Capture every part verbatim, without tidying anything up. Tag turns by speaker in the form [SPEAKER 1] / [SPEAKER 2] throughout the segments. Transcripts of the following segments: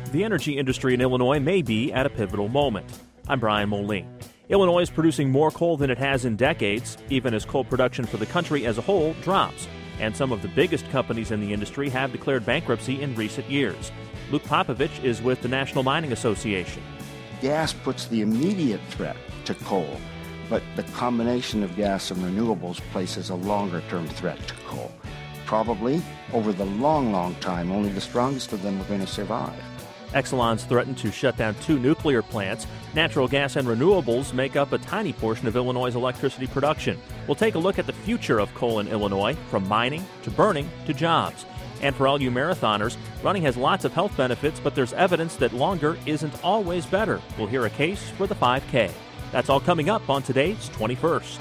[SPEAKER 1] The energy industry in Illinois may be at a pivotal moment. I'm Brian Moline. Illinois is producing more coal than it has in decades, even as coal production for the country as a whole drops. And some of the biggest companies in the industry have declared bankruptcy in recent years. Luke Popovich is with the National Mining Association.
[SPEAKER 2] Gas puts the immediate threat to coal, but the combination of gas and renewables places a longer-term threat to coal. Probably, over the long, long time, only the strongest of them are going to survive.
[SPEAKER 1] Exelon's threatened to shut down two nuclear plants. Natural gas and renewables make up a tiny portion of Illinois' electricity production. We'll take a look at the future of coal in Illinois, from mining to burning to jobs. And for all you marathoners, running has lots of health benefits, but there's evidence that longer isn't always better. We'll hear a case for the five K. That's all coming up on today's twenty-first.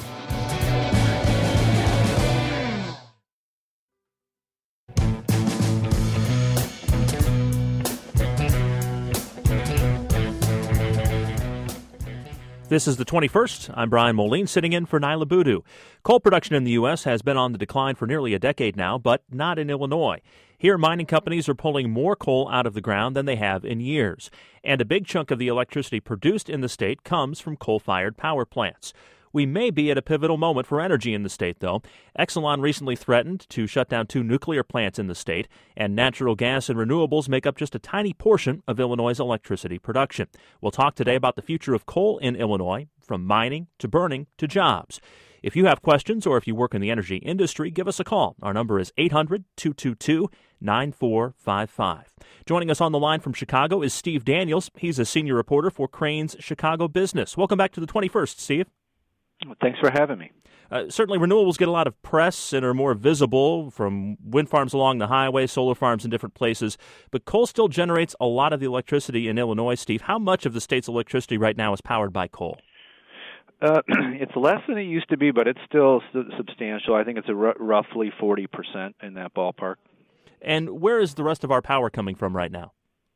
[SPEAKER 1] This is the twenty-first. I'm Brian Moline, sitting in for Nyla Boodoo. Coal production in the U S has been on the decline for nearly a decade now, but not in Illinois. Here, mining companies are pulling more coal out of the ground than they have in years. And a big chunk of the electricity produced in the state comes from coal-fired power plants. We may be at a pivotal moment for energy in the state, though. Exelon recently threatened to shut down two nuclear plants in the state, and natural gas and renewables make up just a tiny portion of Illinois' electricity production. We'll talk today about the future of coal in Illinois, from mining to burning to jobs. If you have questions or if you work in the energy industry, give us a call. Our number is eight hundred, two two two, nine four five five. Joining us on the line from Chicago is Steve Daniels. He's a senior reporter for Crain's Chicago Business. Welcome back to the twenty-first, Steve.
[SPEAKER 3] Well, thanks for having me.
[SPEAKER 1] Uh, certainly, renewables get a lot of press and are more visible, from wind farms along the highway, solar farms in different places. But coal still generates a lot of the electricity in Illinois, Steve. How much of the state's electricity right now is powered by coal?
[SPEAKER 3] Uh, it's less than it used to be, but it's still su- substantial. I think it's a r- roughly forty percent in that ballpark.
[SPEAKER 1] And where is the rest of our power coming from right now?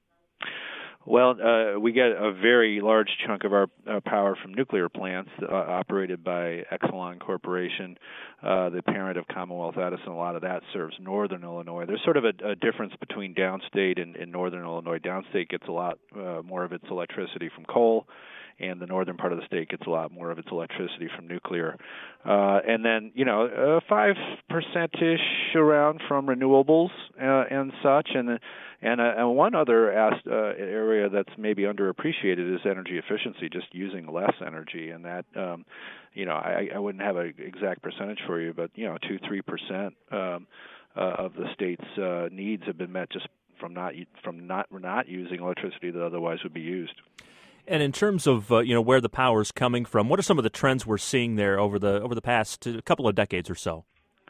[SPEAKER 3] Well, uh, we get a very large chunk of our uh, power from nuclear plants uh, operated by Exelon Corporation, uh, the parent of Commonwealth Edison. A lot of that serves northern Illinois. There's sort of a, a difference between downstate and, and northern Illinois. Downstate gets a lot uh, more of its electricity from coal, and the northern part of the state gets a lot more of its electricity from nuclear. Uh, and then, you know, uh, five percent-ish around from renewables uh, and such. And and, uh, and one other ast- uh, area that's maybe underappreciated is energy efficiency, just using less energy. And that, um, you know, I, I wouldn't have an exact percentage for you, but, you know, two, three percent um, uh, of the state's uh, needs have been met just from not from not not using electricity that otherwise would be used.
[SPEAKER 1] And in terms of uh, you know where the power is coming from, what are some of the trends we're seeing there over the over the past uh, couple of decades or so?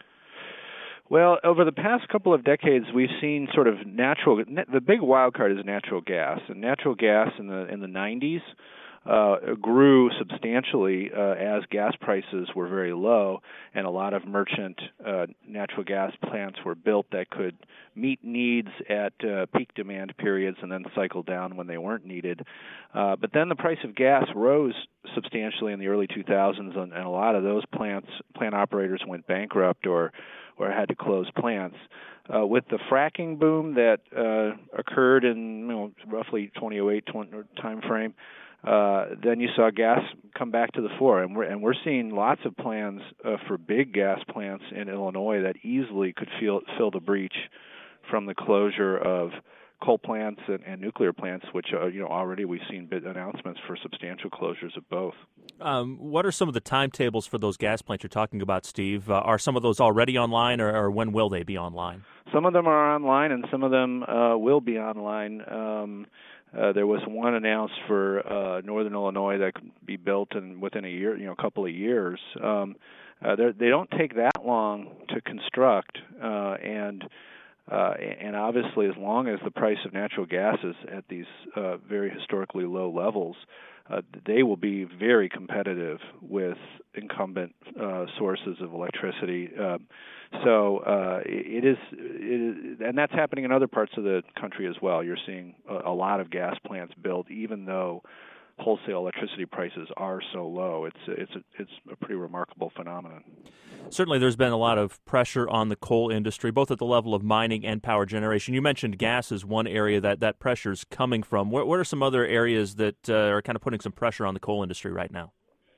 [SPEAKER 3] Well, over the past couple of decades, we've seen sort of natural. The big wild card is natural gas, and natural gas in the in the nineties uh, grew substantially uh, as gas prices were very low, and a lot of merchant uh, natural gas plants were built that could meet needs at uh, peak demand periods and then cycle down when they weren't needed. Uh, but then the price of gas rose substantially in the early two thousands, and, and a lot of those plants, plant operators went bankrupt or or had to close plants. Uh, with the fracking boom that uh, occurred in you know, roughly twenty oh eight time frame, uh, then you saw gas come back to the fore, and we're and we're seeing lots of plans uh, for big gas plants in Illinois that easily could feel, fill the breach from the closure of coal plants and, and nuclear plants, which uh, you know already we've seen big announcements for substantial closures of both.
[SPEAKER 1] Um, what are some of the timetables for those gas plants you're talking about, Steve? Uh, are some of those already online, or, or when will they be online?
[SPEAKER 3] Some of them are online, and some of them uh, will be online. Um, uh, there was one announced for uh, northern Illinois that could be built in within a year, you know, a couple of years. Um, uh, they don't take that long to construct, uh, and Uh, and obviously, as long as the price of natural gas is at these uh, very historically low levels, uh, they will be very competitive with incumbent uh, sources of electricity. Uh, so uh, it, is, it is, and that's happening in other parts of the country as well. You're seeing a, a lot of gas plants built, even though wholesale electricity prices are so low. It's it's a, it's a pretty remarkable phenomenon.
[SPEAKER 1] Certainly, there's been a lot of pressure on the coal industry, both at the level of mining and power generation. You mentioned gas is one area that that pressure is coming from. What, what are some other areas that uh, are kind of putting some pressure on the coal industry right now?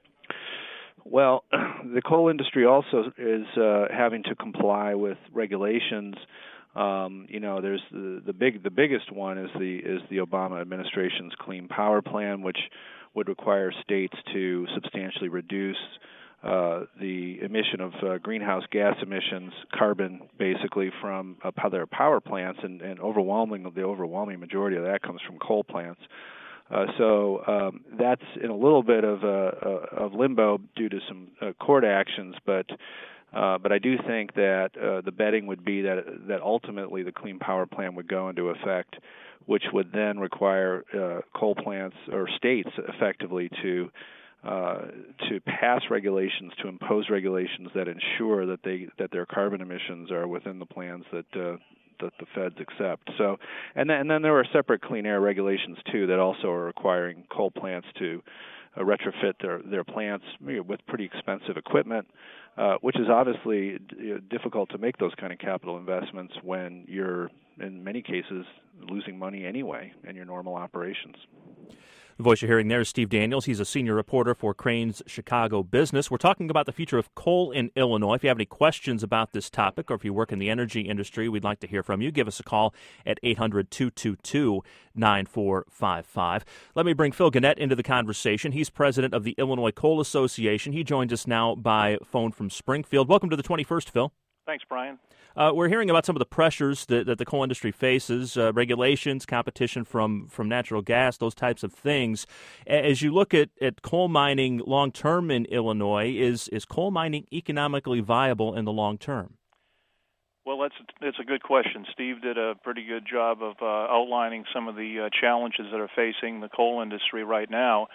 [SPEAKER 3] Well, the coal industry also is uh, having to comply with regulations. Um, you know, there's the, the big the biggest one is the is the Obama administration's Clean Power Plan, which would require states to substantially reduce uh, the emission of uh, greenhouse gas emissions, carbon, basically from uh, their power plants, and, and overwhelming the overwhelming majority of that comes from coal plants. Uh, so um, that's in a little bit of, uh, uh, of limbo due to some uh, court actions, but uh, but I do think that uh, the betting would be that that ultimately the Clean Power Plan would go into effect, which would then require uh, coal plants or states effectively to uh, to pass regulations, to impose regulations that ensure that they that their carbon emissions are within the plans that. Uh, that the feds accept. So, and then, and then there are separate clean air regulations too that also are requiring coal plants to uh, retrofit their their plants with pretty expensive equipment, uh, which is obviously d- difficult to make those kind of capital investments when you're in many cases losing money anyway in your normal operations.
[SPEAKER 1] The voice you're hearing there is Steve Daniels. He's a senior reporter for Crain's Chicago Business. We're talking about the future of coal in Illinois. If you have any questions about this topic, or if you work in the energy industry, we'd like to hear from you. Give us a call at eight hundred, two two two, nine four five five. Let me bring Phil Gannett into the conversation. He's president of the Illinois Coal Association. He joins us now by phone from Springfield. Welcome to the twenty-first, Phil.
[SPEAKER 4] Thanks, Brian.
[SPEAKER 1] Uh, we're hearing about some of the pressures that, that the coal industry faces, uh, regulations, competition from, from natural gas, those types of things. As you look at, at coal mining long-term in Illinois, is, is coal mining economically viable in the long term?
[SPEAKER 4] Well, that's that's a good question. Steve did a pretty good job of uh, outlining some of the uh, challenges that are facing the coal industry right now.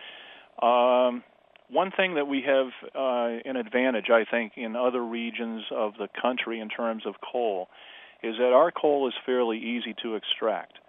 [SPEAKER 4] Um, One thing that we have uh, an advantage, I think, in other regions of the country in terms of coal is that our coal is fairly easy to extract.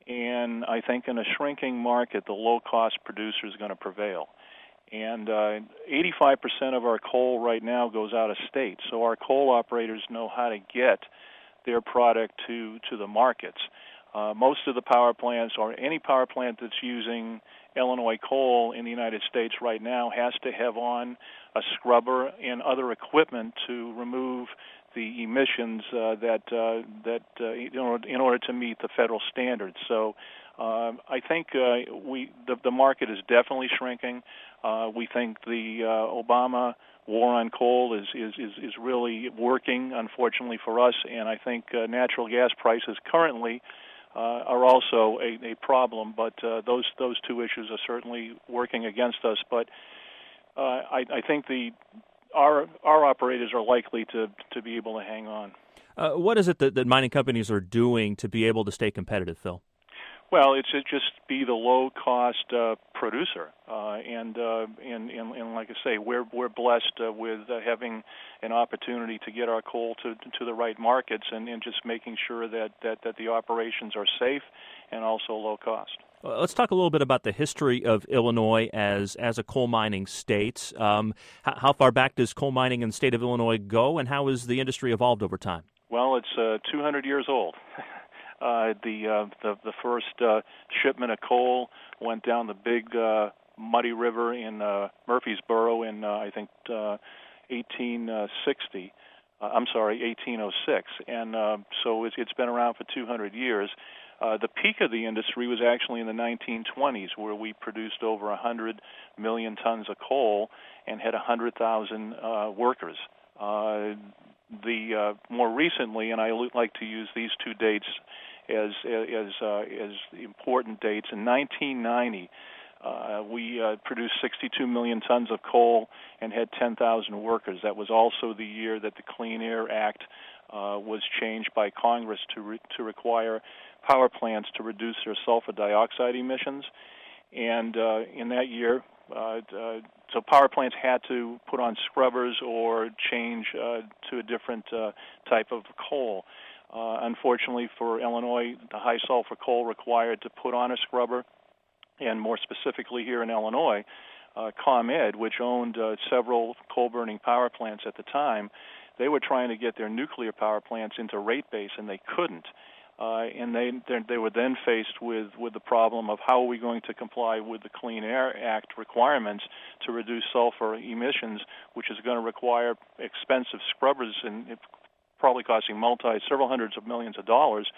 [SPEAKER 4] And I think in a shrinking market, the low-cost producer is going to prevail. And uh, eighty-five percent of our coal right now goes out of state, so our coal operators know how to get their product to, to the markets. Uh, most of the power plants, or any power plant that's using Illinois coal in the United States right now, has to have on a scrubber and other equipment to remove the emissions uh, that uh, that uh, in, order, in order to meet the federal standards. So uh, I think uh, we the, the market is definitely shrinking. Uh, we think the uh, Obama war on coal is, is, is, is really working, unfortunately for us, and I think uh, natural gas prices currently Uh, are also a, a problem, but uh, those those two issues are certainly working against us. But uh, I, I think the our our operators are likely to, to be able to hang on.
[SPEAKER 1] Uh, what is it that, that mining companies are doing to be able to stay competitive, Phil?
[SPEAKER 4] Well, it's it just be the low-cost uh, producer, uh, and, uh, and and and like I say, we're we're blessed uh, with uh, having an opportunity to get our coal to to the right markets, and, and just making sure that, that, that the operations are safe and also low cost.
[SPEAKER 1] Well, let's talk a little bit about the history of Illinois as as a coal mining state. Um, how, how far back does coal mining in the state of Illinois go, and how has the industry evolved over time?
[SPEAKER 4] Well, it's uh, two hundred years old. Uh, the, uh, the the first uh, shipment of coal went down the big uh, muddy river in uh, Murfreesboro in uh, I think uh, eighteen sixty. Uh, I'm sorry, eighteen oh six, and uh, so it's, it's been around for two hundred years. Uh, the peak of the industry was actually in the nineteen twenties, where we produced over one hundred million tons of coal and had one hundred thousand uh, workers. Uh, the uh, more recently, and I like to use these two dates as as uh, as important dates. In nineteen ninety, uh, we uh, produced sixty-two million tons of coal and had ten thousand workers. That was also the year that the Clean Air Act uh, was changed by Congress to re- to require power plants to reduce their sulfur dioxide emissions. And uh, in that year, uh, uh, so power plants had to put on scrubbers or change uh, to a different uh, type of coal. Uh, unfortunately for Illinois, the high sulfur coal required to put on a scrubber and more specifically here in Illinois, uh, ComEd, which owned uh, several coal-burning power plants at the time, they were trying to get their nuclear power plants into rate base, and they couldn't. Uh, and they they were then faced with, with the problem of how are we going to comply with the Clean Air Act requirements to reduce sulfur emissions, which is going to require expensive scrubbers and it probably costing multi several hundreds of millions of dollars.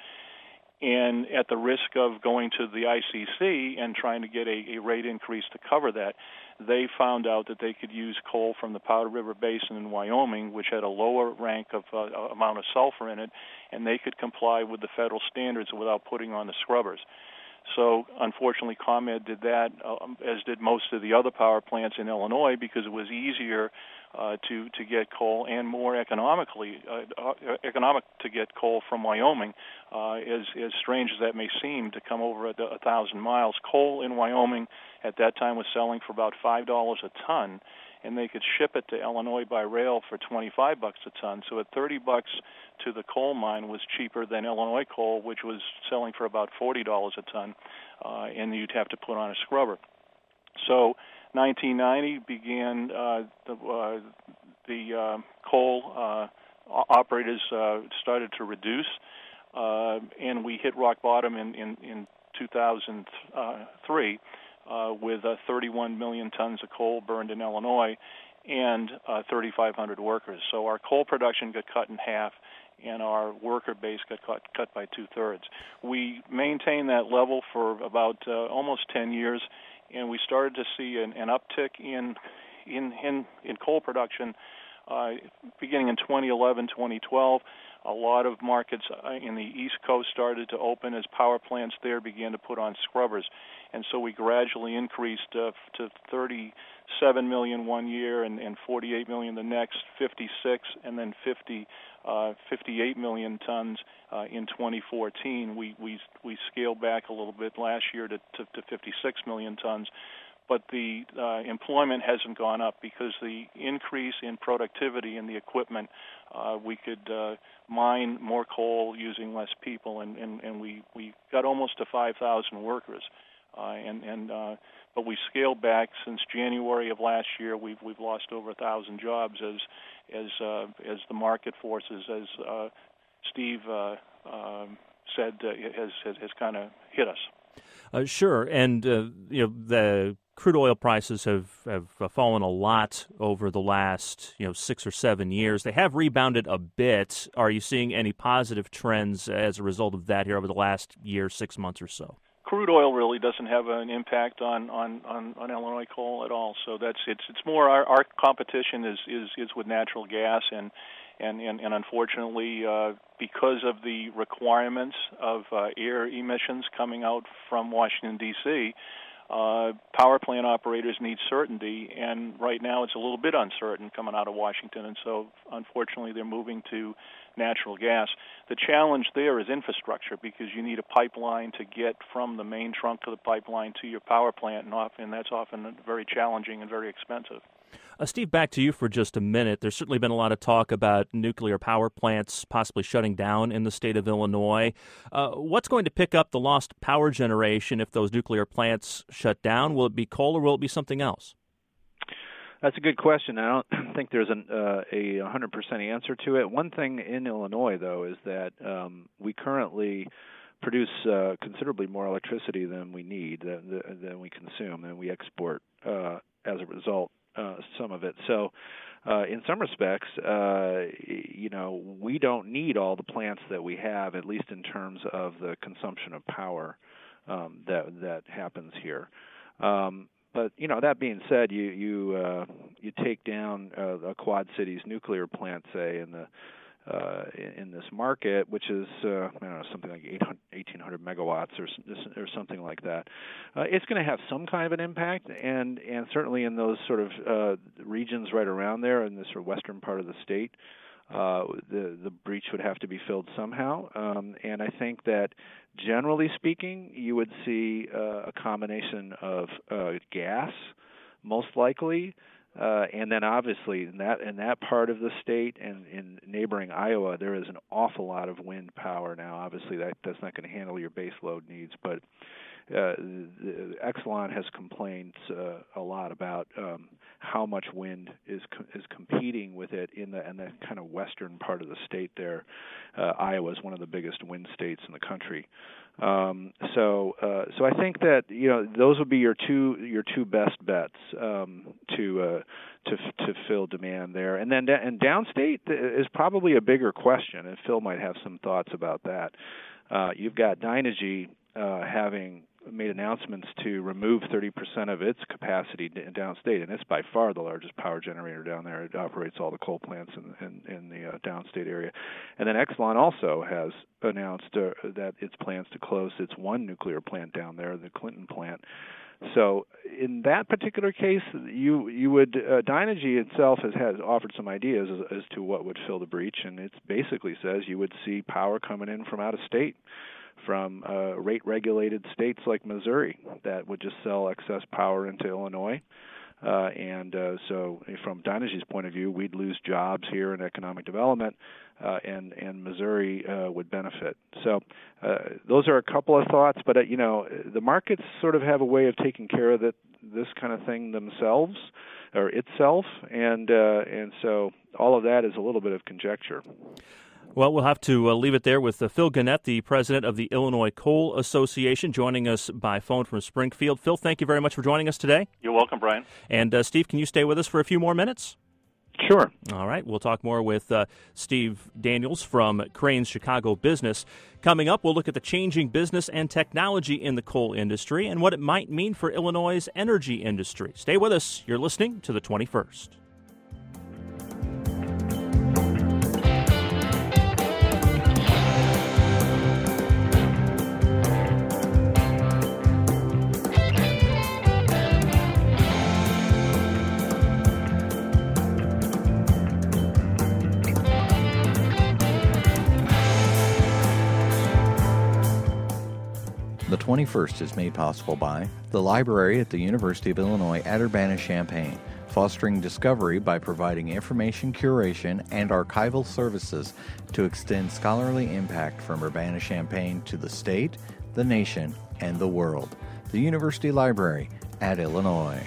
[SPEAKER 4] And at the risk of going to the I C C and trying to get a, a rate increase to cover that, they found out that they could use coal from the Powder River Basin in Wyoming, which had a lower rank of uh, amount of sulfur in it, and they could comply with the federal standards without putting on the scrubbers. So, unfortunately, ComEd did that, um, as did most of the other power plants in Illinois, because it was easier uh, to to get coal and more economically uh, economic to get coal from Wyoming. Uh, as as strange as that may seem, to come over a, a thousand miles, coal in Wyoming at that time was selling for about five dollars a ton, and they could ship it to Illinois by rail for twenty-five bucks a ton. So at thirty bucks to the coal mine was cheaper than Illinois coal, which was selling for about forty dollars a ton, uh, and you'd have to put on a scrubber. So nineteen ninety began uh, the, uh, the uh, coal uh, operators uh, started to reduce, uh, and we hit rock bottom in, in, in two thousand three. Uh, with uh, thirty-one million tons of coal burned in Illinois and uh, thirty-five hundred workers. So our coal production got cut in half, and our worker base got cut, cut by two-thirds. We maintained that level for about uh, almost ten years, and we started to see an, an uptick in, in, in, in coal production uh, beginning in twenty eleven, twenty twelve. A lot of markets in the East Coast started to open as power plants there began to put on scrubbers. And so we gradually increased uh, to thirty-seven million one year and, and forty-eight million the next, fifty-six, and then fifty, uh, fifty-eight million tons uh, in twenty fourteen. We, we, we scaled back a little bit last year to, to, to fifty-six million tons. But the uh, employment hasn't gone up because the increase in productivity in the equipment, uh, we could uh, mine more coal using less people, and, and, and we, we got almost to five thousand workers. Uh, and and uh, but we scaled back since January of last year. We've we've lost over a thousand jobs as as uh, as the market forces, as uh, Steve uh, uh, said, uh, has has, has kind of hit us.
[SPEAKER 1] Uh, sure, and uh, you know the crude oil prices have, have fallen a lot over the last you know six or seven years. They have rebounded a bit. Are you seeing any positive trends as a result of that here over the last year, six months or so?
[SPEAKER 4] Crude oil really doesn't have an impact on, on, on, on Illinois coal at all. So that's it's it's more our, our competition is, is, is with natural gas, and and, and, and unfortunately uh, because of the requirements of uh, air emissions coming out from Washington D C, uh, power plant operators need certainty, and right now it's a little bit uncertain coming out of Washington, and so unfortunately they're moving to natural gas. The challenge there is infrastructure, because you need a pipeline to get from the main trunk of the pipeline to your power plant, and often that's often very challenging and very expensive.
[SPEAKER 1] Uh, Steve, back to you for just a minute. There's certainly been a lot of talk about nuclear power plants possibly shutting down in the state of Illinois. Uh, what's going to pick up the lost power generation if those nuclear plants shut down? Will it be coal or will it be something else?
[SPEAKER 3] That's a good question. I don't think there's an, uh, a one hundred percent answer to it. One thing in Illinois, though, is that um, we currently produce uh, considerably more electricity than we need, than, than we consume, and we export uh, as a result uh, some of it. So uh, in some respects, uh, you know, we don't need all the plants that we have, at least in terms of the consumption of power um, that that happens here. Um, But you know, that being said, you you uh, you take down uh, a Quad Cities nuclear plant, say, in the uh, in this market, which is uh, I don't know, something like eighteen hundred megawatts or or something like that. Uh, it's going to have some kind of an impact, and and certainly in those sort of uh, regions right around there, in the sort of western part of the state, uh, the the breach would have to be filled somehow. Um, and I think that, generally speaking, you would see uh, a combination of uh, gas, most likely, uh, and then obviously in that in that part of the state and in neighboring Iowa, there is an awful lot of wind power now. Obviously, that that's not going to handle your base load needs, but uh, the, Exelon has complained uh, a lot about um, how much wind is co- is competing with it in the in the kind of western part of the state there. Uh, Iowa is one of the biggest wind states in the country. Um, so, uh, so I think that you know those would be your two your two best bets um, to uh, to to fill demand there, and then and downstate is probably a bigger question, and Phil might have some thoughts about that. Uh, you've got Dynegy uh, having made announcements to remove thirty percent of its capacity downstate, and it's by far the largest power generator down there. It operates all the coal plants in, in, in the uh, downstate area. And then Exelon also has announced uh, that its plans to close its one nuclear plant down there, the Clinton plant. So in that particular case, you you would uh, Dynegy itself has, has offered some ideas as, as to what would fill the breach, and it basically says you would see power coming in from out of state, from uh, rate-regulated states like Missouri that would just sell excess power into Illinois. Uh, and uh, so from Dynegy's point of view, we'd lose jobs here in economic development, uh, and, and Missouri uh, would benefit. So uh, those are a couple of thoughts, but, uh, you know, the markets sort of have a way of taking care of that, this kind of thing themselves or itself, and uh, and so all of that is a little bit of conjecture.
[SPEAKER 1] Well, we'll have to uh, leave it there with uh, Phil Gannett, the president of the Illinois Coal Association, joining us by phone from Springfield. Phil, thank you very much for joining us today.
[SPEAKER 4] You're welcome, Brian.
[SPEAKER 1] And uh, Steve, can you stay with us for a few more minutes?
[SPEAKER 3] Sure.
[SPEAKER 1] All right. We'll talk more with uh, Steve Daniels from Crain's Chicago Business. Coming up, we'll look at the changing business and technology in the coal industry and what it might mean for Illinois' energy industry. Stay with us. You're listening to The twenty-first.
[SPEAKER 5] The twenty-first is made possible by the Library at the University of Illinois at Urbana-Champaign, fostering discovery by providing information curation and archival services to extend scholarly impact from Urbana-Champaign to the state, the nation, and the world. The University Library at Illinois.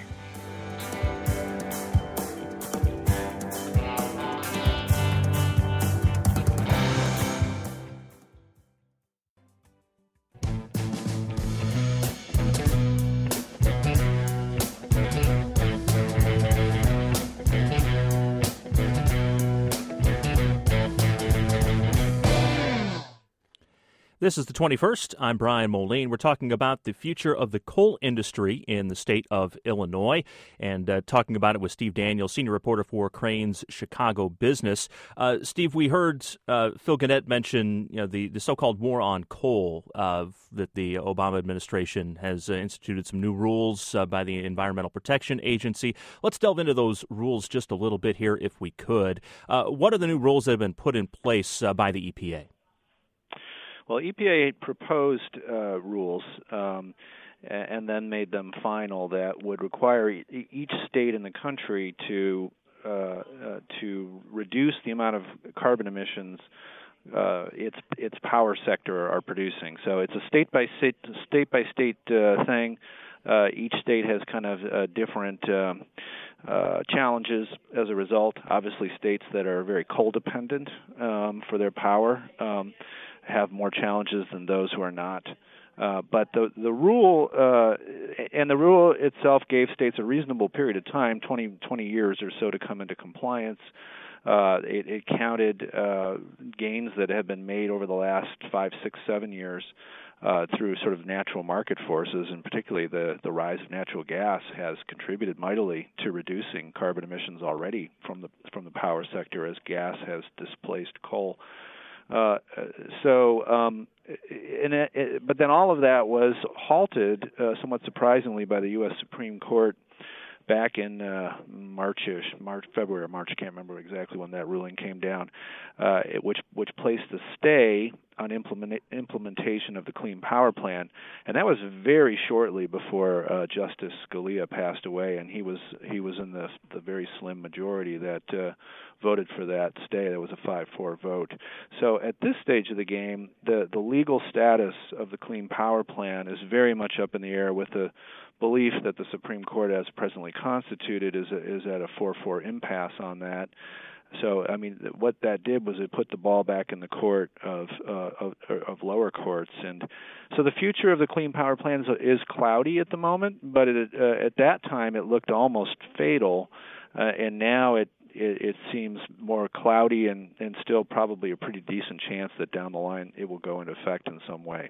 [SPEAKER 1] This is the twenty-first. I'm Brian Moline. We're talking about the future of the coal industry in the state of Illinois, and uh, talking about it with Steve Daniels, senior reporter for Crain's Chicago Business. Uh, Steve, we heard uh, Phil Gannett mention you know, the, the so-called war on coal, uh, that the Obama administration has uh, instituted some new rules uh, by the Environmental Protection Agency. Let's delve into those rules just a little bit here if we could. Uh, what are the new rules that have been put in place uh, by the E P A?
[SPEAKER 3] Well, E P A proposed uh, rules um, and then made them final that would require e- each state in the country to uh, uh, to reduce the amount of carbon emissions uh, its its power sector are producing. So it's a state by state state by state uh, thing. Uh, each state has kind of uh, different uh, uh, challenges as a result. Obviously, states that are very coal dependent um, for their power Um, have more challenges than those who are not. Uh, but the the rule uh, and the rule itself gave states a reasonable period of time, twenty, twenty years or so, to come into compliance. Uh, it, it counted uh, gains that have been made over the last five, six, seven years uh, through sort of natural market forces, and particularly the, the rise of natural gas has contributed mightily to reducing carbon emissions already from the from the power sector as gas has displaced coal. Uh, so, um, and it, it, but then all of that was halted, uh, somewhat surprisingly, by the U S Supreme Court back in uh, March-ish, March, February or March, I can't remember exactly when that ruling came down, uh, it, which which placed a stay on implement, implementation of the Clean Power Plan, and that was very shortly before uh, Justice Scalia passed away, and he was he was in the the very slim majority that uh, voted for that stay. That was a five four vote. So at this stage of the game, the the legal status of the Clean Power Plan is very much up in the air, with the belief that the Supreme Court, as presently constituted, is a, is at a four four impasse on that. So, I mean, what that did was it put the ball back in the court of uh, of, of lower courts, and so the future of the Clean Power Plan is cloudy at the moment. But it, uh, at that time, it looked almost fatal, uh, and now it, it it seems more cloudy, and, and still probably a pretty decent chance that down the line it will go into effect in some way.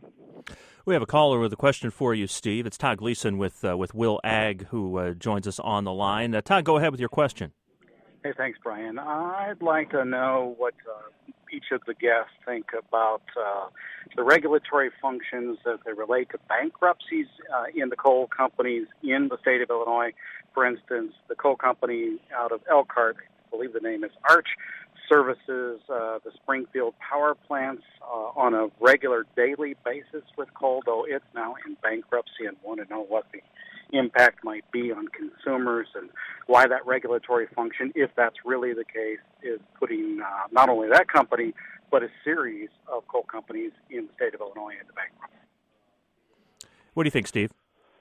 [SPEAKER 1] We have a caller with a question for you, Steve. It's Todd Gleason with uh, with Will Ag, who uh, joins us on the line. Uh, Todd, go ahead with your question.
[SPEAKER 6] Hey, thanks, Brian. I'd like to know what uh, each of the guests think about uh, the regulatory functions as they relate to bankruptcies uh, in the coal companies in the state of Illinois. For instance, the coal company out of Elkhart, I believe the name is Arch, services uh, the Springfield power plants uh, on a regular daily basis with coal, though it's now in bankruptcy, and want to know what the impact might be on consumers and why that regulatory function, if that's really the case, is putting uh, not only that company but a series of coal companies in the state of Illinois into bankruptcy.
[SPEAKER 1] What do you think, Steve?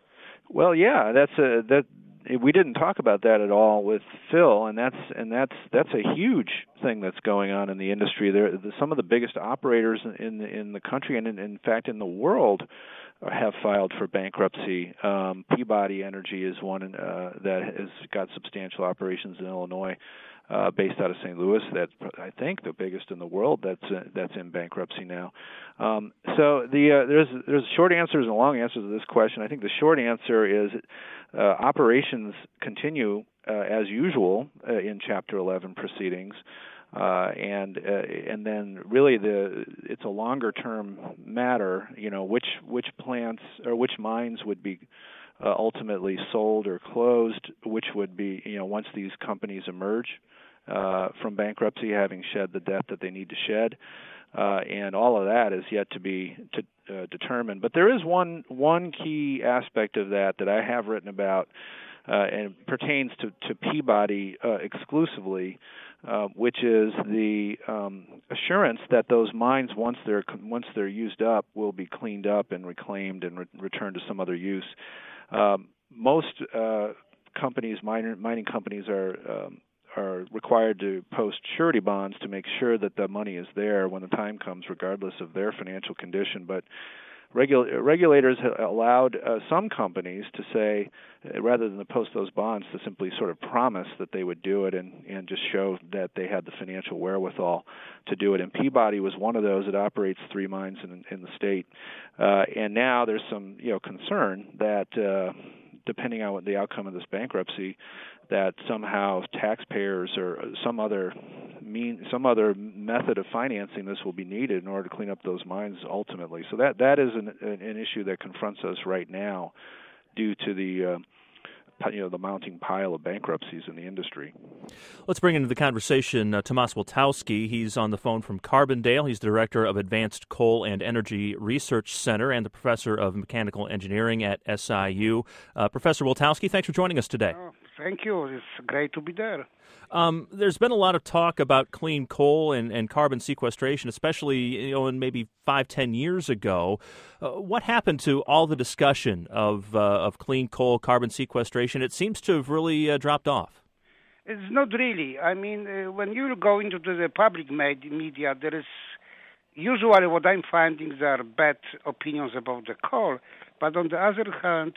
[SPEAKER 3] Well, yeah, that's a that we didn't talk about that at all with Phil, and that's and that's that's a huge thing that's going on in the industry. There, some of the biggest operators in the, in the country, and in, in fact in the world, have filed for bankruptcy. Um, Peabody Energy is one uh, that has got substantial operations in Illinois, uh, based out of Saint Louis. That's, I think, the biggest in the world that's uh, that's in bankruptcy now. Um, so the uh, there's there's short answers and long answers to this question. I think the short answer is uh, operations continue uh, as usual uh, in Chapter eleven proceedings. Uh, and uh, and then really the it's a longer term matter, you know, which which plants or which mines would be uh, ultimately sold or closed, which would be, you know, once these companies emerge uh, from bankruptcy, having shed the debt that they need to shed, uh, and all of that is yet to be to, uh, determined. But there is one one key aspect of that that I have written about, uh, and pertains to to Peabody uh, exclusively. Uh, which is the um, assurance that those mines, once they're once they're used up, will be cleaned up and reclaimed and re- returned to some other use. Um, most uh, companies, miner, mining companies, are um, are required to post surety bonds to make sure that the money is there when the time comes, regardless of their financial condition. But Regul- regulators have allowed uh, some companies to say, uh, rather than to post those bonds, to simply sort of promise that they would do it and, and just show that they had the financial wherewithal to do it. And Peabody was one of those that operates three mines in, in the state. Uh, and now there's some, you know, concern that uh, depending on what the outcome of this bankruptcy, that somehow taxpayers or some other mean some other method of financing this will be needed in order to clean up those mines ultimately. So that that is an, an issue that confronts us right now, due to the uh, you know the mounting pile of bankruptcies in the industry.
[SPEAKER 1] Let's bring into the conversation uh, Tomas Wlotowski. He's on the phone from Carbondale. He's director of Advanced Coal and Energy Research Center and the professor of mechanical engineering at S I U. Uh, Professor Wlotowski, thanks for joining us today.
[SPEAKER 7] Oh, thank you. It's great to be there.
[SPEAKER 1] Um, there's been a lot of talk about clean coal and, and carbon sequestration, especially you know, in maybe five, ten years ago. Uh, what happened to all the discussion of uh, of clean coal, carbon sequestration? It seems to have really uh, dropped off.
[SPEAKER 7] It's not really. I mean, uh, when you go into the public media, there is usually what I'm finding are bad opinions about the coal. But on the other hand,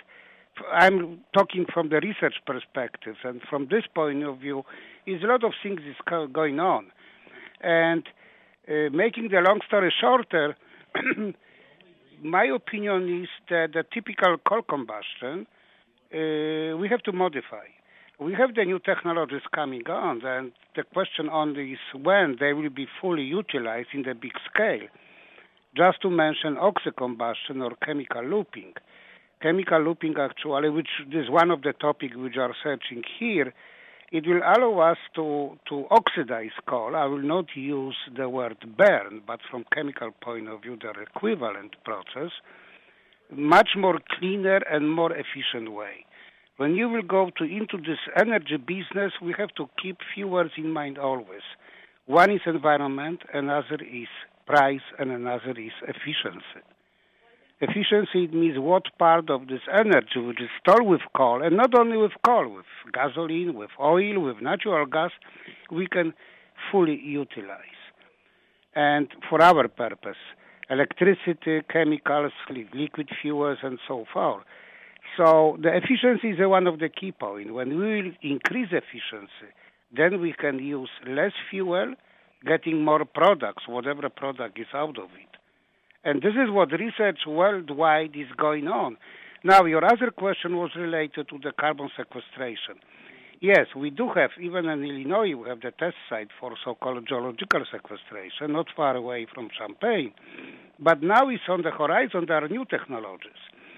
[SPEAKER 7] I'm talking from the research perspective, and from this point of view, is a lot of things is going on. And uh, making the long story shorter, my opinion is that the typical coal combustion, uh, we have to modify. We have the new technologies coming on, and the question only is when they will be fully utilized in the big scale. Just to mention oxy-combustion or chemical looping. Chemical looping, actually, which is one of the topics we are searching here, it will allow us to, to oxidize coal. I will not use the word burn, but from chemical point of view, the equivalent process, much more cleaner and more efficient way. When you will go to into this energy business, we have to keep few words in mind always. One is environment, another is price, and another is efficiency. Efficiency means what part of this energy which is stored with coal, and not only with coal, with gasoline, with oil, with natural gas, we can fully utilize. And for our purpose, electricity, chemicals, liquid fuels, and so forth. So the efficiency is one of the key points. When we will increase efficiency, then we can use less fuel, getting more products, whatever product is out of it. And this is what research worldwide is going on. Now, your other question was related to the carbon sequestration. Yes, we do have, even in Illinois, we have the test site for so-called geological sequestration, not far away from Champaign. But now it's on the horizon, there are new technologies.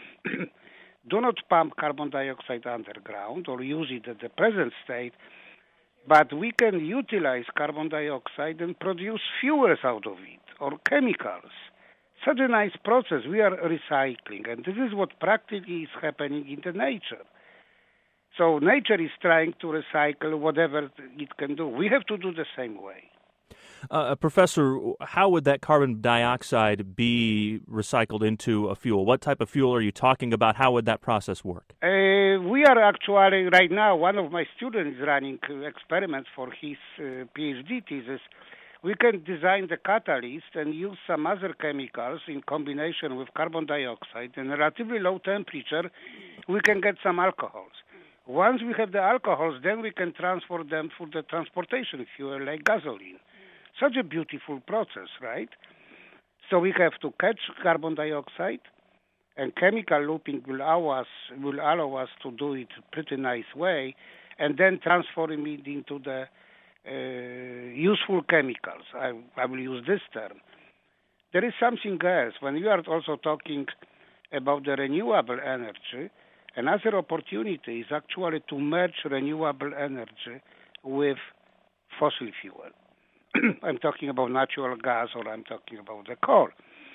[SPEAKER 7] Do not pump carbon dioxide underground or use it at the present state, but we can utilize carbon dioxide and produce fuels out of it or chemicals. Such a nice process. We are recycling, and this is what practically is happening in the nature. So nature is trying to recycle whatever it can do. We have to do the same way.
[SPEAKER 1] Uh, Professor, how would that carbon dioxide be recycled into a fuel? What type of fuel are you talking about? How would that process work?
[SPEAKER 7] Uh, we are actually, right now, one of my students is running experiments for his uh, PhD thesis. We can design the catalyst and use some other chemicals in combination with carbon dioxide. And at relatively low temperature, we can get some alcohols. Once we have the alcohols, then we can transfer them for the transportation fuel like gasoline. Such a beautiful process, right? So we have to catch carbon dioxide, and chemical looping will allow us will allow us to do it pretty nice way, and then transform it into the uh, useful chemicals. I, I will use this term. There is something else. When you are also talking about the renewable energy, another opportunity is actually to merge renewable energy with fossil fuel. I'm talking about natural gas, or I'm talking about the coal.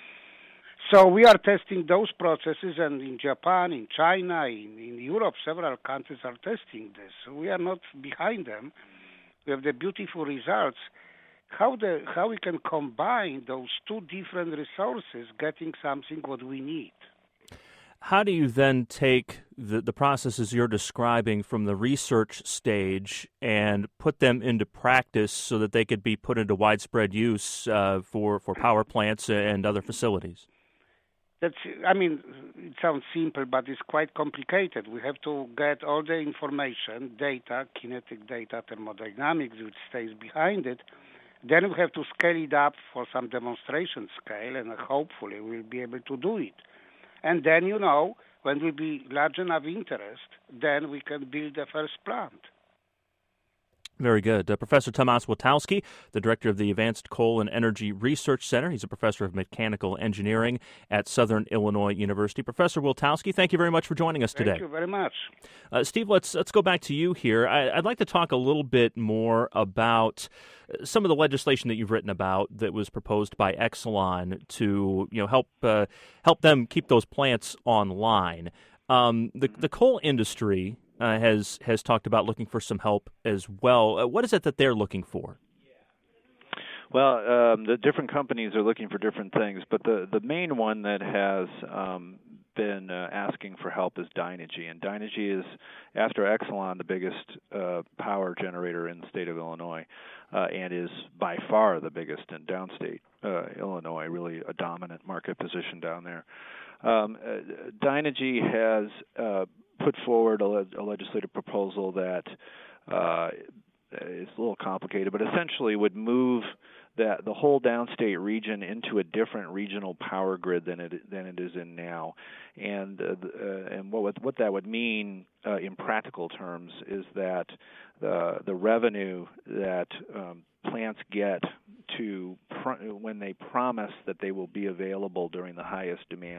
[SPEAKER 7] So we are testing those processes, and in Japan, in China, in, in Europe, several countries are testing this. We are not behind them. We have the beautiful results. How the how we can combine those two different resources, getting something what we need.
[SPEAKER 1] How do you then take the, the processes you're describing from the research stage and put them into practice so that they could be put into widespread use uh, for, for power plants and other facilities?
[SPEAKER 7] That's, I mean, it sounds simple, but it's quite complicated. We have to get all the information, data, kinetic data, thermodynamics, which stays behind it. Then we have to scale it up for some demonstration scale, and hopefully we'll be able to do it. And then, you know, when we'll be large enough interest, then we can build the first plant.
[SPEAKER 1] Very good. Uh, Professor Tomasz Witowski, the director of the Advanced Coal and Energy Research Center. He's a professor of mechanical engineering at Southern Illinois University. Professor Witowski, thank you very much for joining us today.
[SPEAKER 7] Thank you very much.
[SPEAKER 1] Uh, Steve, let's let's go back to you here. I, I'd like to talk a little bit more about some of the legislation that you've written about that was proposed by Exelon to, you know, help uh, help them keep those plants online. Um, the the coal industry Uh, has has talked about looking for some help as well. Uh, what is it that they're looking for?
[SPEAKER 3] Well, um, the different companies are looking for different things, but the, the main one that has um, been uh, asking for help is Dynegy. And Dynegy is, after Exelon, the biggest uh, power generator in the state of Illinois, uh, and is by far the biggest in downstate uh, Illinois, really a dominant market position down there. Um, uh, Dynegy has uh, put forward a, le- a legislative proposal that uh, is a little complicated, but essentially would move that the whole downstate region into a different regional power grid than it than it is in now, and uh, uh, and what what that would mean uh, in practical terms is that the the revenue that um, plants get to pr- when they promise that they will be available during the highest demand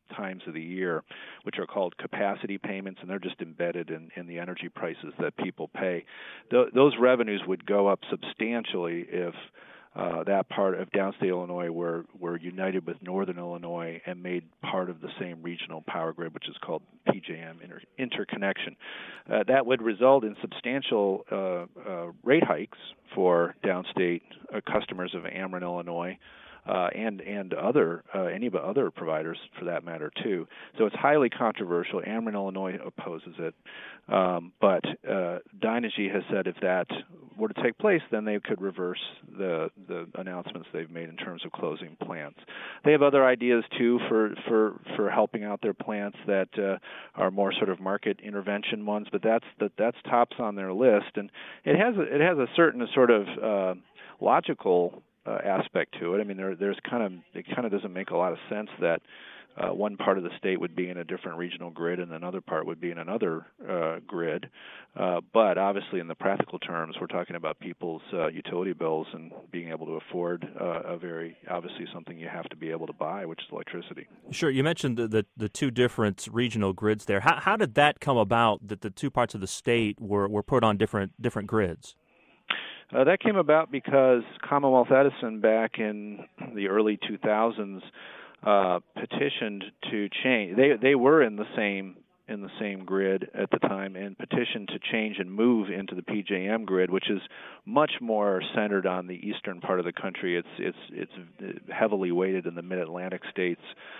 [SPEAKER 3] times of the year, which are called capacity payments, and they're just embedded in, in the energy prices that people pay. Th- those revenues would go up substantially if uh, that part of downstate Illinois were, were united with northern Illinois and made part of the same regional power grid, which is called P J M inter- interconnection. Uh, that would result in substantial uh, uh, rate hikes for downstate uh, customers of Ameren, Illinois, Uh, and and other uh, any other providers for that matter too. So it's highly controversial. Ameren, Illinois opposes it, um, but uh, Dynegy has said if that were to take place, then they could reverse the the announcements they've made in terms of closing plants. They have other ideas too for for, for helping out their plants that uh, are more sort of market intervention ones, but that's that that's tops on their list, and it has a, it has a certain sort of uh, logical Uh, aspect to it. I mean, there, there's kind of it kind of doesn't make a lot of sense that uh, one part of the state would be in a different regional grid and another part would be in another uh, grid. Uh, but obviously, in the practical terms, we're talking about people's uh, utility bills and being able to afford uh, a very obviously something you have to be able to buy, which is electricity.
[SPEAKER 1] Sure. You mentioned the the, the two different regional grids there. How, how did that come about? That the two parts of the state were, were put on different different grids?
[SPEAKER 3] Uh, that came about because Commonwealth Edison back in the early two thousands uh, petitioned to change. They they were in the same in the same grid at the time and petitioned to change and move into the P J M grid, which is much more centered on the eastern part of the country. It's it's it's heavily weighted in the Mid-Atlantic states.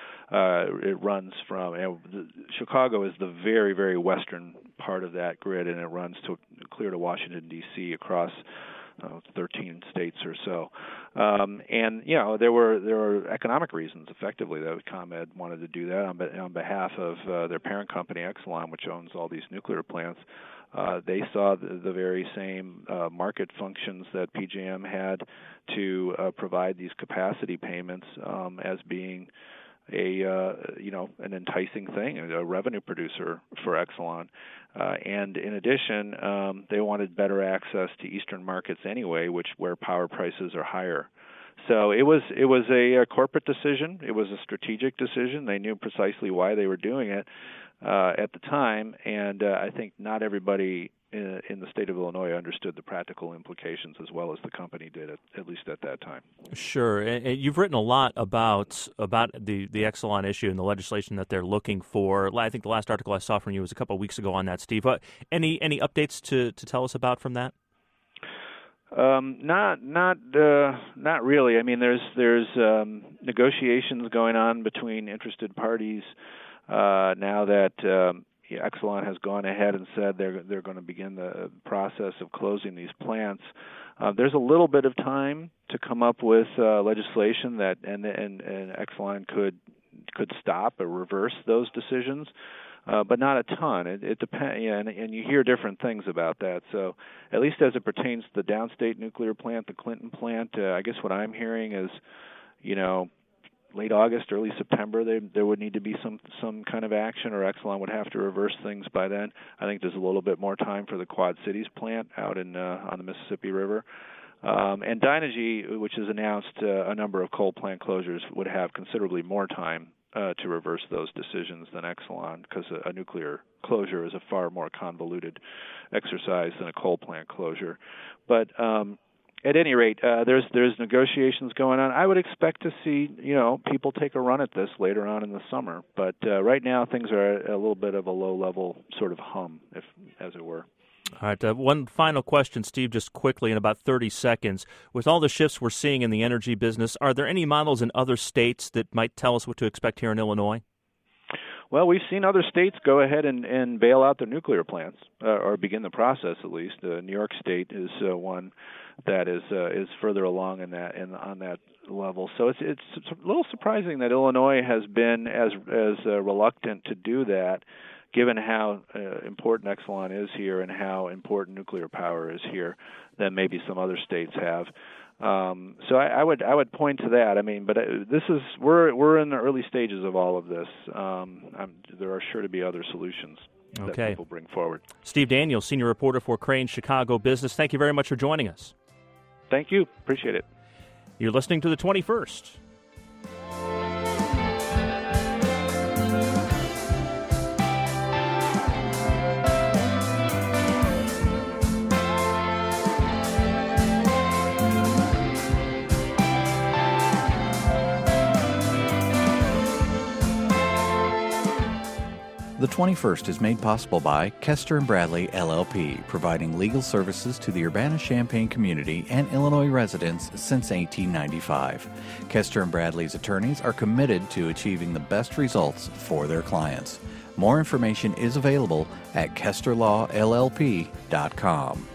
[SPEAKER 3] Uh, it runs from you know, the, Chicago is the very very western part of that grid, and it runs to clear to Washington D C across Uh, thirteen states or so, um, and you know there were there were economic reasons, effectively, that ComEd wanted to do that on, be- on behalf of uh, their parent company Exelon, which owns all these nuclear plants. Uh, they saw the, the very same uh, market functions that P J M had to uh, provide these capacity payments um, as being a uh, you know an enticing thing, a revenue producer for Exelon, uh, and in addition, um, they wanted better access to eastern markets anyway, which where power prices are higher. So it was it was a, a corporate decision. It was a strategic decision. They knew precisely why they were doing it uh, at the time, and uh, I think not everybody in, in the state of Illinois understood the practical implications as well as the company did, at, at least at that time.
[SPEAKER 1] Sure. And you've written a lot about about the, the Exelon issue and the legislation that they're looking for. I think the last article I saw from you was a couple of weeks ago on that, Steve. Uh, any any updates to, to tell us about from that?
[SPEAKER 3] Um, not not uh, not really. I mean, there's there's um, negotiations going on between interested parties uh, now that um, Exelon has gone ahead and said they're they're going to begin the process of closing these plants. Uh, there's a little bit of time to come up with uh, legislation that and, and and Exelon could could stop or reverse those decisions. Uh, but not a ton. It, it depends, yeah, and, and you hear different things about that. So, at least as it pertains to the downstate nuclear plant, the Clinton plant, uh, I guess what I'm hearing is, you know, late August, early September, they, there would need to be some some kind of action, or Exelon would have to reverse things by then. I think there's a little bit more time for the Quad Cities plant out in uh, on the Mississippi River. Um, and Dynegy, which has announced uh, a number of coal plant closures, would have considerably more time Uh, to reverse those decisions than Exelon, because a, a nuclear closure is a far more convoluted exercise than a coal plant closure. But um, at any rate, uh, there's there's negotiations going on. I would expect to see you know people take a run at this later on in the summer. But uh, right now, things are a, a little bit of a low level sort of hum, if as it were.
[SPEAKER 1] All right, uh, one final question, Steve, just quickly in about thirty seconds. With all the shifts we're seeing in the energy business, are there any models in other states that might tell us what to expect here in Illinois?
[SPEAKER 3] Well, we've seen other states go ahead and, and bail out their nuclear plants, uh, or begin the process at least. Uh, New York State is uh, one that is uh, is further along in that in, on that level. So it's it's a little surprising that Illinois has been as as uh, reluctant to do that, given how uh, important Exelon is here and how important nuclear power is here, than maybe some other states have. Um, so I, I would I would point to that. I mean, but this is we're we're in the early stages of all of this. Um, I'm, there are sure to be other solutions
[SPEAKER 1] okay.
[SPEAKER 3] that people bring forward.
[SPEAKER 1] Steve Daniels, senior reporter for Crain's Chicago Business. Thank you very much for joining us.
[SPEAKER 3] Thank you. Appreciate it.
[SPEAKER 1] You're listening to the twenty-first.
[SPEAKER 5] The twenty-first is made possible by Kester and Bradley, L L P, providing legal services to the Urbana-Champaign community and Illinois residents since eighteen ninety-five. Kester and Bradley's attorneys are committed to achieving the best results for their clients. More information is available at kester law l l p dot com.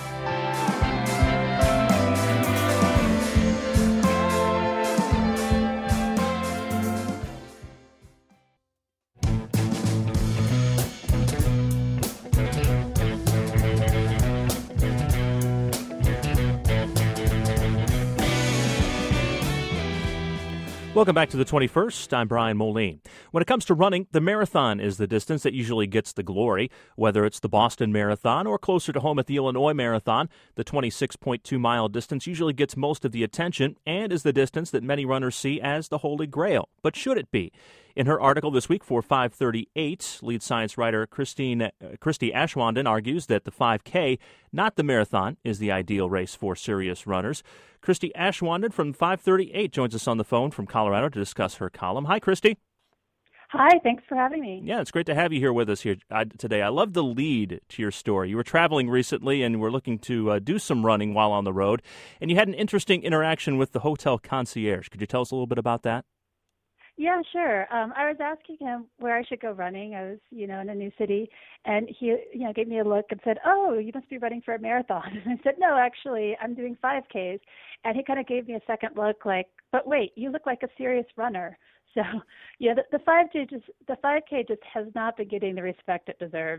[SPEAKER 1] Welcome back to the twenty-first. I'm Brian Moline. When it comes to running, the marathon is the distance that usually gets the glory. Whether it's the Boston Marathon or closer to home at the Illinois Marathon, the twenty-six point two mile distance usually gets most of the attention and is the distance that many runners see as the Holy Grail. But should it be? In her article this week for five thirty-eight, lead science writer Christine, uh, Christy Ashwanden argues that the five K, not the marathon, is the ideal race for serious runners. Christy Ashwanden from five thirty-eight joins us on the phone from Colorado to discuss her column. Hi, Christy.
[SPEAKER 8] Hi, thanks for having me.
[SPEAKER 1] Yeah, it's great to have you here with us here uh, today. I love the lead to your story. You were traveling recently and were looking to uh, do some running while on the road, and you had an interesting interaction with the hotel concierge. Could you tell us a little bit about that?
[SPEAKER 8] Yeah, sure. Um, I was asking him where I should go running. I was, you know, in a new city, and he, you know, gave me a look and said, "Oh, you must be running for a marathon." And I said, "No, actually, I'm doing five Ks." And he kind of gave me a second look, like, "But wait, you look like a serious runner." So, yeah, the, the five K just the five K just has not been getting the respect it deserves.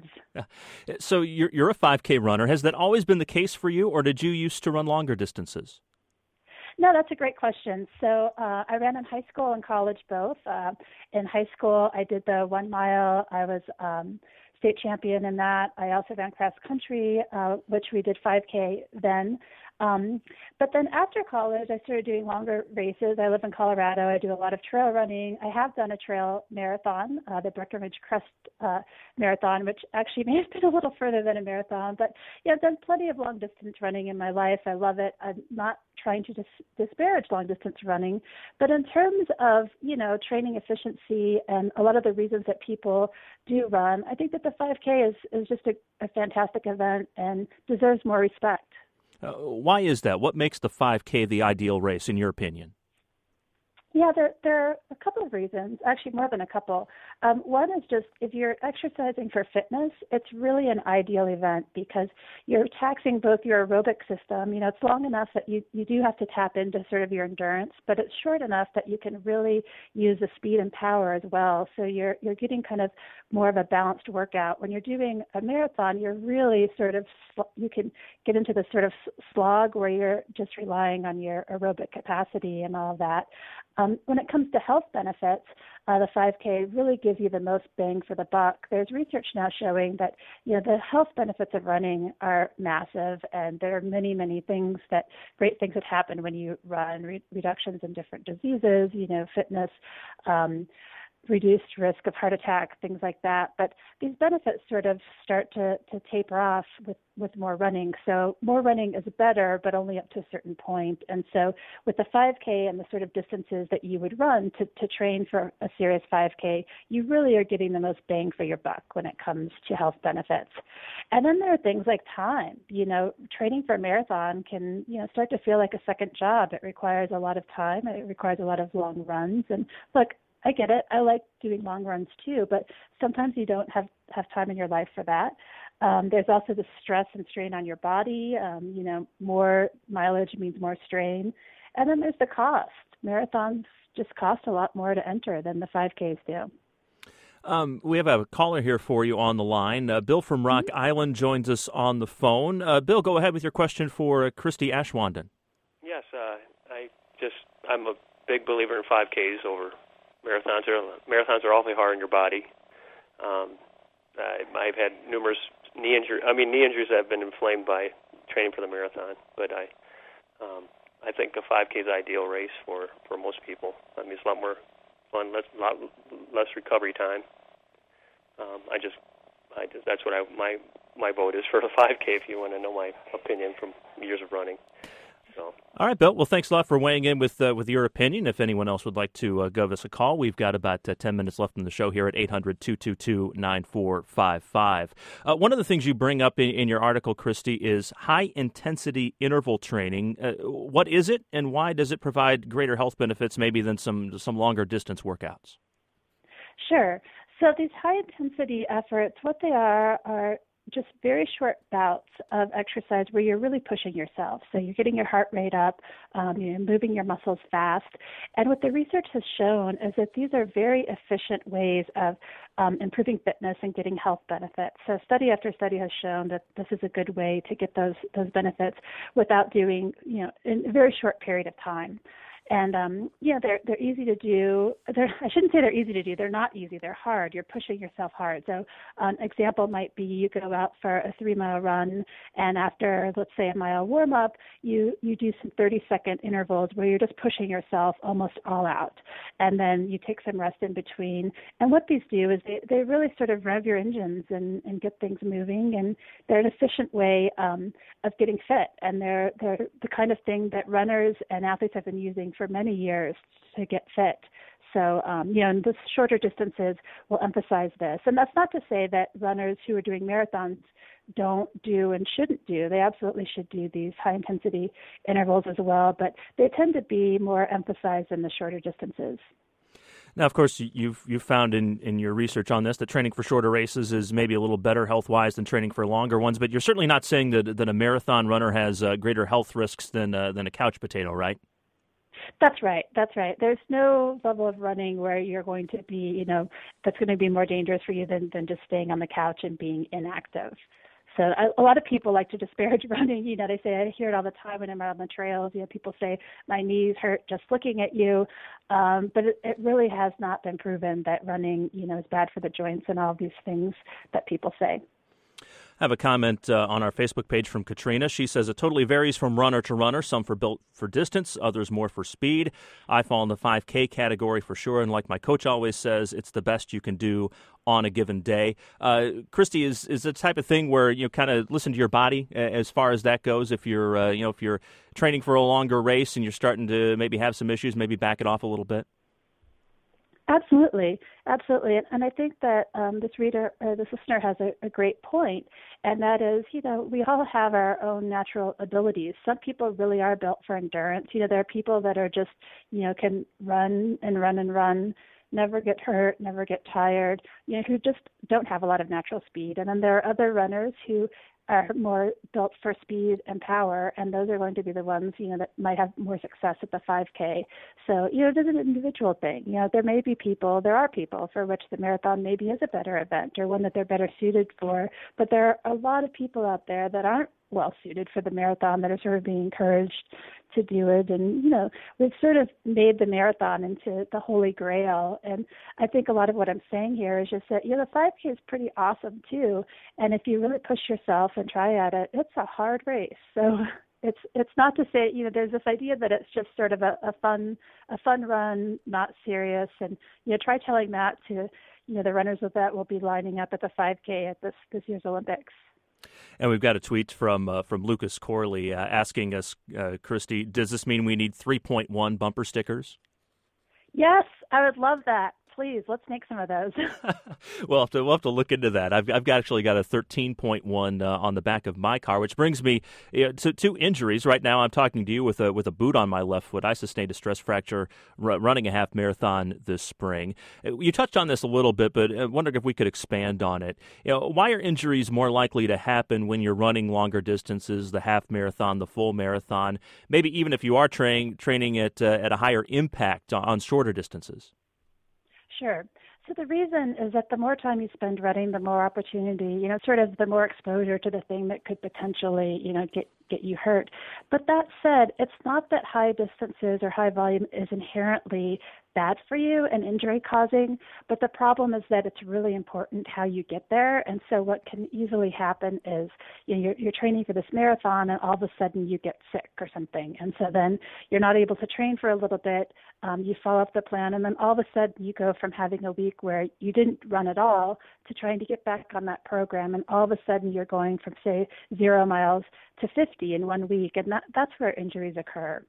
[SPEAKER 1] So you're you're a five K runner. Has that always been the case for you, or did you used to run longer distances?
[SPEAKER 8] No, that's a great question. So uh, I ran in high school and college both. Uh, in high school, I did the one mile. I was um, state champion in that. I also ran cross country, uh, which we did five K then. Um, but then after college, I started doing longer races. I live in Colorado. I do a lot of trail running. I have done a trail marathon, uh, the Breckenridge Crest uh, Marathon, which actually may have been a little further than a marathon. But yeah, I've done plenty of long distance running in my life. I love it. I'm not trying to dis- disparage long distance running, but in terms of, you know, training efficiency and a lot of the reasons that people do run, I think that the five K is, is just a, a fantastic event and deserves more respect.
[SPEAKER 1] Uh, why is that? What makes the five K the ideal race, in your opinion?
[SPEAKER 8] Yeah, there, there are a couple of reasons, actually more than a couple. Um, one is just if you're exercising for fitness, it's really an ideal event because you're taxing both your aerobic system. You know, it's long enough that you, you do have to tap into sort of your endurance, but it's short enough that you can really use the speed and power as well. So you're you're getting kind of more of a balanced workout. When you're doing a marathon, you're really sort of, you can get into the sort of slog where you're just relying on your aerobic capacity and all of that. Um, when it comes to health benefits, uh, the five K really gives you the most bang for the buck. There's research now showing that, you know, the health benefits of running are massive, and there are many, many things that, great things that happen when you run, re- reductions in different diseases, you know, fitness, um, reduced risk of heart attack, things like that. But these benefits sort of start to, to taper off with, with more running. So more running is better, but only up to a certain point. And so with the five K and the sort of distances that you would run to, to train for a serious five K, you really are getting the most bang for your buck when it comes to health benefits. And then there are things like time. You know, training for a marathon can, you know, start to feel like a second job. It requires a lot of time. It requires a lot of long runs. And look, I get it. I like doing long runs too, but sometimes you don't have, have time in your life for that. Um, there's also the stress and strain on your body. Um, you know, more mileage means more strain. And then there's the cost. Marathons just cost a lot more to enter than the five Ks do.
[SPEAKER 1] Um, we have a caller here for you on the line. Uh, Bill from Rock mm-hmm. Island joins us on the phone. Uh, Bill, go ahead with your question for uh, Christy Ashwanden.
[SPEAKER 9] Yes, uh, I just, I'm a big believer in five Ks over Marathons are marathons are awfully hard on your body. Um, I, I've had numerous knee injuries. I mean, knee injuries that have been inflamed by training for the marathon. But I, um, I think a five K is the ideal race for, for most people. I mean, it's a lot more fun, less lot less recovery time. Um, I just, I just that's what I my my vote is for the five K. If you want to know my opinion from years of running. So.
[SPEAKER 1] All right, Bill. Well, thanks a lot for weighing in with uh, with your opinion. If anyone else would like to uh, give us a call, we've got about uh, ten minutes left in the show here at eight hundred, two two two, nine four five five. Uh, one of the things you bring up in, in your article, Christy, is high-intensity interval training. Uh, what is it, and why does it provide greater health benefits maybe than some some longer-distance workouts?
[SPEAKER 8] Sure. So these high-intensity efforts, what they are, are just very short bouts of exercise where you're really pushing yourself. So you're getting your heart rate up, um, you're moving your muscles fast. And what the research has shown is that these are very efficient ways of um, improving fitness and getting health benefits. So study after study has shown that this is a good way to get those those benefits without doing, you know, in a very short period of time. And, um, yeah, they're they're easy to do. They're, I shouldn't say they're easy to do. They're not easy. They're hard. You're pushing yourself hard. So an example might be you go out for a three-mile run, and after, let's say, a mile warm-up, you, you do some thirty-second intervals where you're just pushing yourself almost all out. And then you take some rest in between. And what these do is they, they really sort of rev your engines and, and get things moving. And they're an efficient way um, of getting fit. And they're, they're the kind of thing that runners and athletes have been using for many years to get fit. So, um, you know, and the shorter distances will emphasize this. And that's not to say that runners who are doing marathons don't do and shouldn't do. They absolutely should do these high-intensity intervals as well, but they tend to be more emphasized in the shorter distances.
[SPEAKER 1] Now, of course, you've you've found in, in your research on this that training for shorter races is maybe a little better health-wise than training for longer ones, but you're certainly not saying that, that a marathon runner has uh, greater health risks than uh, than a couch potato, right?
[SPEAKER 8] That's right. That's right. There's no level of running where you're going to be, you know, that's going to be more dangerous for you than, than just staying on the couch and being inactive. So a, a lot of people like to disparage running. You know, they say, I hear it all the time when I'm out on the trails. You know, people say, my knees hurt just looking at you. Um, but it, it really has not been proven that running, you know, is bad for the joints and all these things that people say.
[SPEAKER 1] I have a comment uh, on our Facebook page from Katrina. She says it totally varies from runner to runner. Some for built for distance, others more for speed. I fall in the five K category for sure, and like my coach always says, it's the best you can do on a given day. Uh, Christy, is is the type of thing where you kind of listen to your body as far as that goes. If you're uh, you know if you're training for a longer race and you're starting to maybe have some issues, maybe back it off a little bit.
[SPEAKER 8] Absolutely, absolutely, and, and I think that um, this reader, or this listener, has a, a great point, and that is, you know, we all have our own natural abilities. Some people really are built for endurance. You know, there are people that are just, you know, can run and run and run, never get hurt, never get tired. You know, who just don't have a lot of natural speed, and then there are other runners who are more built for speed and power, and those are going to be the ones, you know, that might have more success at the five K. So, you know, it is an individual thing. You know, there may be people, there are people for which the marathon maybe is a better event or one that they're better suited for, but there are a lot of people out there that aren't well suited for the marathon that are sort of being encouraged to do it. And, you know, we've sort of made the marathon into the holy grail. And I think a lot of what I'm saying here is just that, you know, the five K is pretty awesome too. And if you really push yourself and try at it, it's a hard race. So it's it's not to say, you know, there's this idea that it's just sort of a, a fun a fun run, not serious. And, you know, try telling that to, you know, the runners with that will be lining up at the five K at this, this year's Olympics.
[SPEAKER 1] And we've got a tweet from uh, from Lucas Corley uh, asking us, uh, Christy, does this mean we need three point one bumper stickers?
[SPEAKER 8] Yes, I would love that. Please, let's make some of those.
[SPEAKER 1] We'll have to we'll have to look into that. I've I've got, actually got a thirteen point one uh, on the back of my car, which brings me uh, to two injuries. Right now, I'm talking to you with a with a boot on my left foot. I sustained a stress fracture r- running a half marathon this spring. You touched on this a little bit, but I wondered if we could expand on it. You know, why are injuries more likely to happen when you're running longer distances, the half marathon, the full marathon? Maybe even if you are training training at uh, at a higher impact on, on shorter distances.
[SPEAKER 8] Sure. So the reason is that the more time you spend running, the more opportunity, you know, sort of the more exposure to the thing that could potentially, you know, get, get you hurt. But that said, it's not that high distances or high volume is inherently bad for you and injury causing, but the problem is that it's really important how you get there. And so what can easily happen is, you know, you're, you're training for this marathon and all of a sudden you get sick or something. And so then you're not able to train for a little bit, um, you fall off the plan, and then all of a sudden you go from having a week where you didn't run at all to trying to get back on that program. And all of a sudden you're going from, say, zero miles to fifty in one week, and that, that's where injuries occur.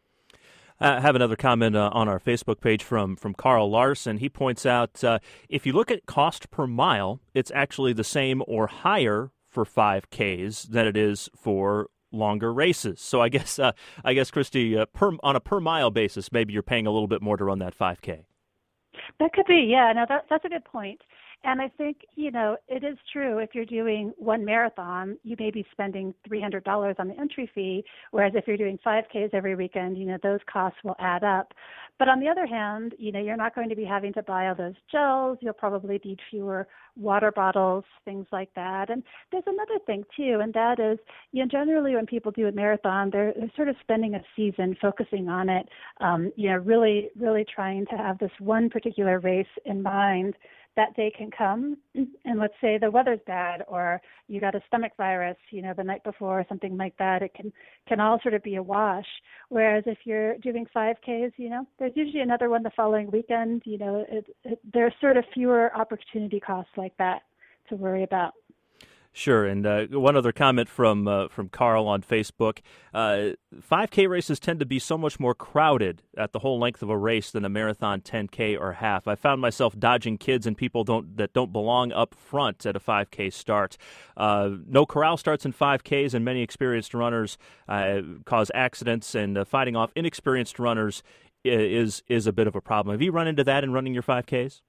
[SPEAKER 1] I have another comment uh, on our Facebook page from, from Carl Larson. He points out uh, if you look at cost per mile, it's actually the same or higher for five Ks than it is for longer races. So I guess, uh, I guess, Christy, uh, per, on a per mile basis, maybe you're paying a little bit more to run that five K.
[SPEAKER 8] That could be, yeah. No, that, that's a good point. And I think, you know, it is true if you're doing one marathon, you may be spending three hundred dollars on the entry fee, whereas if you're doing five Ks every weekend, you know, those costs will add up. But on the other hand, you know, you're not going to be having to buy all those gels. You'll probably need fewer water bottles, things like that. And there's another thing, too, and that is, you know, generally when people do a marathon, they're, they're sort of spending a season focusing on it, um, you know, really, really trying to have this one particular race in mind. That day can come, and let's say the weather's bad, or you got a stomach virus, you know, the night before, or something like that. It can can all sort of be a wash. Whereas if you're doing five Ks, you know, there's usually another one the following weekend. You know, it, it, there's sort of fewer opportunity costs like that to worry about.
[SPEAKER 1] Sure, and uh, one other comment from uh, from Carl on Facebook. Uh, five K races tend to be so much more crowded at the whole length of a race than a marathon ten K or half. I found myself dodging kids and people don't that don't belong up front at a five K start. Uh, no corral starts in five Ks, and many experienced runners uh, cause accidents, and uh, fighting off inexperienced runners is is a bit of a problem. Have you run into that in running your five Ks?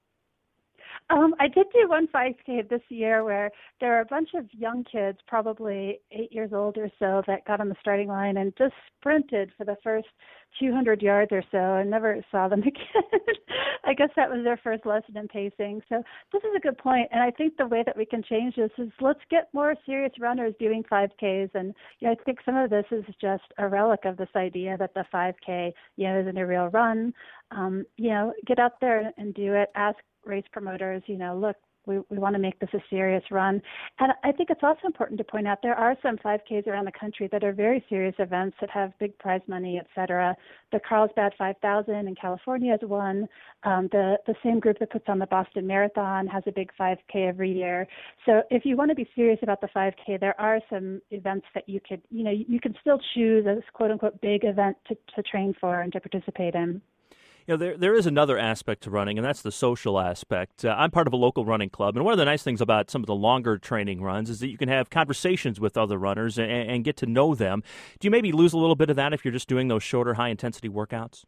[SPEAKER 8] Um, I did do one five K this year where there were a bunch of young kids, probably eight years old or so, that got on the starting line and just sprinted for the first two hundred yards or so and never saw them again. I guess that was their first lesson in pacing. So this is a good point. And I think the way that we can change this is let's get more serious runners doing five Ks. And you know, I think some of this is just a relic of this idea that the five K, you know, isn't a real run. Um, you know, get out there and do it. Ask race promoters, you know, look, we, we want to make this a serious run. And I think it's also important to point out there are some five Ks around the country that are very serious events that have big prize money, et cetera. The Carlsbad five thousand in California is one. Um, the, the same group that puts on the Boston Marathon has a big five K every year. So if you want to be serious about the five K, there are some events that you could, you know, you can still choose a quote-unquote big event to, to train for and to participate in.
[SPEAKER 1] You know, there there is another aspect to running, and that's the social aspect. Uh, I'm part of a local running club, and one of the nice things about some of the longer training runs is that you can have conversations with other runners and, and get to know them. Do you maybe lose a little bit of that if you're just doing those shorter, high-intensity workouts?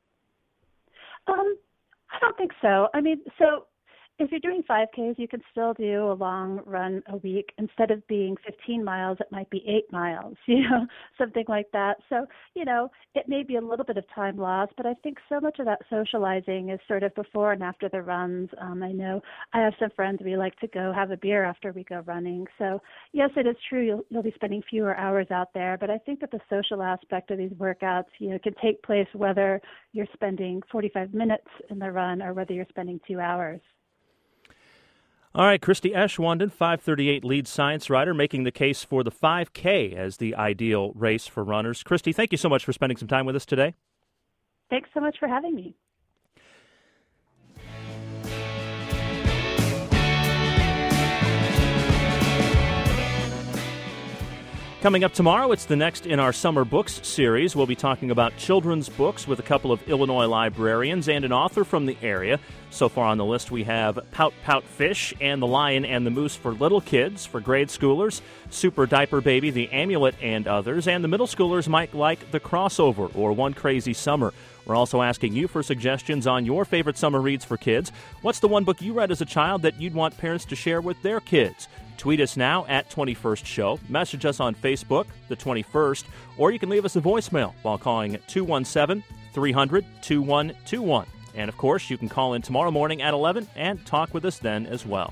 [SPEAKER 8] Um, I don't think so. I mean, so if you're doing five Ks, you can still do a long run a week. Instead of being fifteen miles, it might be eight miles, you know, something like that. So, you know, it may be a little bit of time lost, but I think so much of that socializing is sort of before and after the runs. Um, I know I have some friends, we like to go have a beer after we go running. So, yes, it is true, you'll, you'll be spending fewer hours out there, but I think that the social aspect of these workouts, you know, can take place whether you're spending forty-five minutes in the run or whether you're spending two hours.
[SPEAKER 1] All right, Christy Eschwanden, five thirty-eight lead science writer, making the case for the five K as the ideal race for runners. Christy, thank you so much for spending some time with us today.
[SPEAKER 8] Thanks so much for having me.
[SPEAKER 1] Coming up tomorrow, it's the next in our Summer Books series. We'll be talking about children's books with a couple of Illinois librarians and an author from the area. So far on the list, we have Pout Pout Fish and the Lion and the Moose for little kids, for grade schoolers, Super Diaper Baby, The Amulet, and others. And the middle schoolers might like The Crossover or One Crazy Summer. We're also asking you for suggestions on your favorite summer reads for kids. What's the one book you read as a child that you'd want parents to share with their kids? Tweet us now at twenty-first show. Message us on Facebook, The twenty-first, or you can leave us a voicemail while calling two one seven, three hundred, two one two one. And, of course, you can call in tomorrow morning at eleven and talk with us then as well.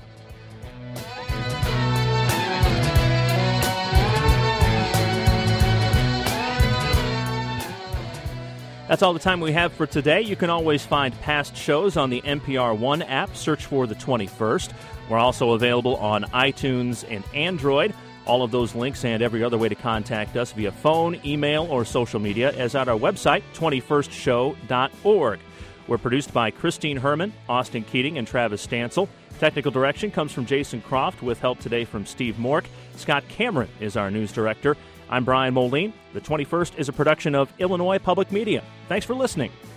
[SPEAKER 1] That's all the time we have for today. You can always find past shows on the N P R One app. Search for The twenty-first. We're also available on iTunes and Android. All of those links and every other way to contact us via phone, email, or social media is at our website, twenty-first show dot org. We're produced by Christine Herman, Austin Keating, and Travis Stansel. Technical direction comes from Jason Croft with help today from Steve Mork. Scott Cameron is our news director. I'm Brian Moline. The twenty-first is a production of Illinois Public Media. Thanks for listening.